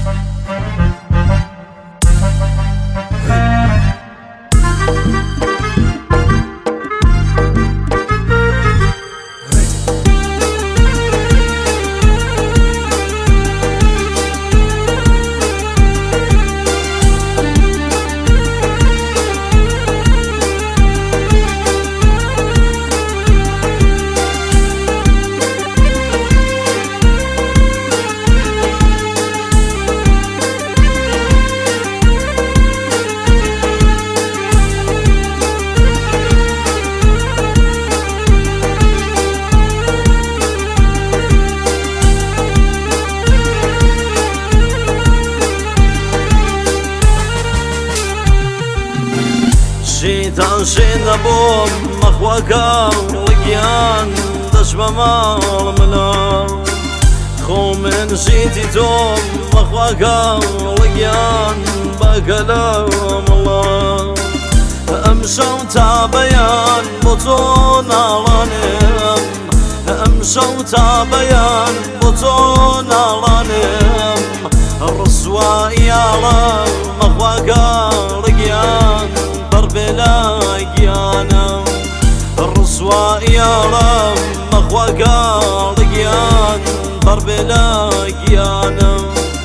شيطان شينا بوم مخوكا لقيان دشبا مال ملا خو من شيتي توم مخوكا لقيان بكلام الله امشو تابيان بطون علانم امشو تابيان بطون علانم الرسوائي على مخوكا لقيان بلا قيانا الرسوائي على مخوكا لقيان بلا قيانا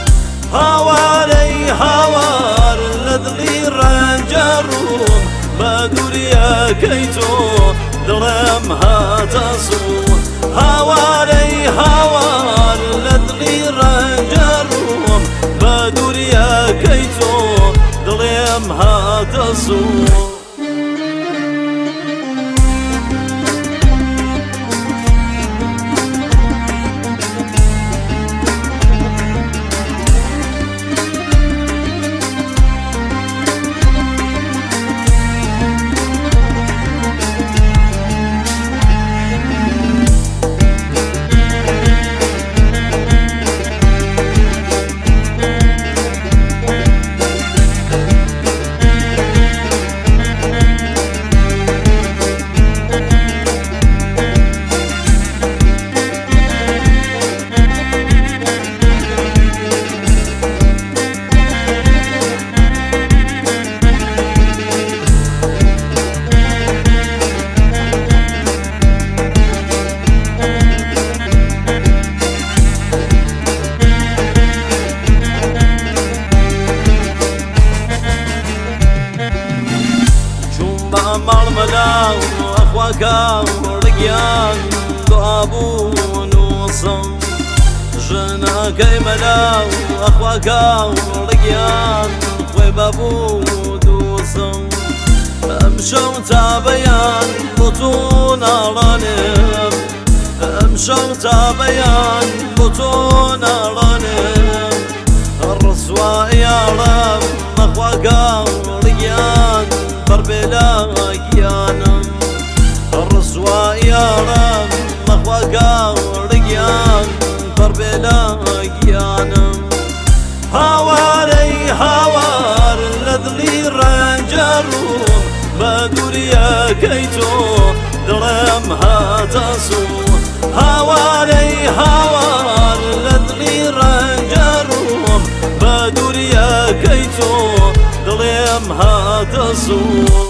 هواري هوار لذلي رنجروم بدوريا كيتو درمها تصوم هواري هوار لذلي رنجروم بدوريا كيتو درمها تصوم مال أخواكا ورقيان ضابون وصم جناكي ملاو أخواكا ورقيان وبابود وصم أمشو تابيان بطون علانم أمشو تابيان بطون علانم الرسوائي على أخواكا ورقيان بلا قيانم الرسوائي على مخوكا ورقيان بلا قيانم هواري هوار لذلي رنجروم بدوريا كيتو درمها تصوم هواري هوار لذلي رنجروم بدوريا كيتو درمها تصوم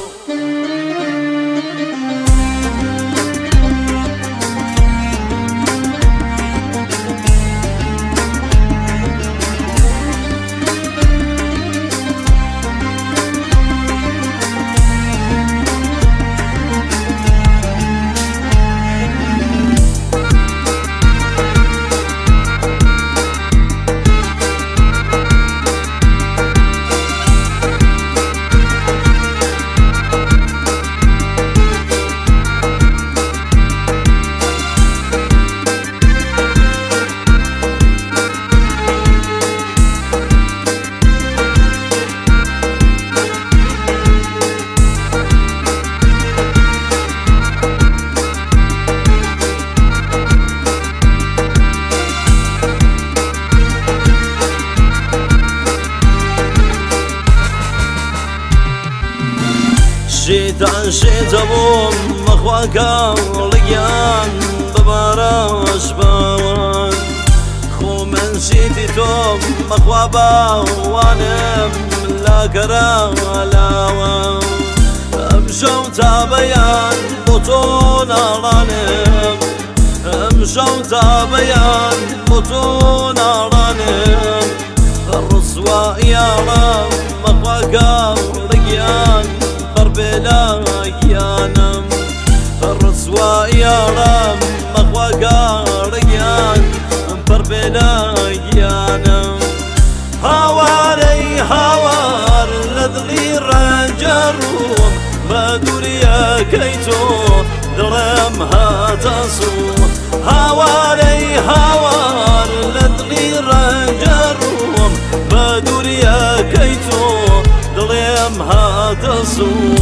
شيطان شيطان مخواكا لقيان ببراش باوان خو من شيتي توم مخوابا وانم لا كرالاوا امشو تابيان بطون رانم امشو تابيان بطون رانم الرسوا يا رب مخواكا رقيان بربلا يانم الرسوا يا رب مخواكا رقيان بربلا يانم هواري هوار لذلي رجروم ما دوريا كيتو درمها تصوم هواري هوار لذلي رجروم ما دوريا كيتو درمها تصوم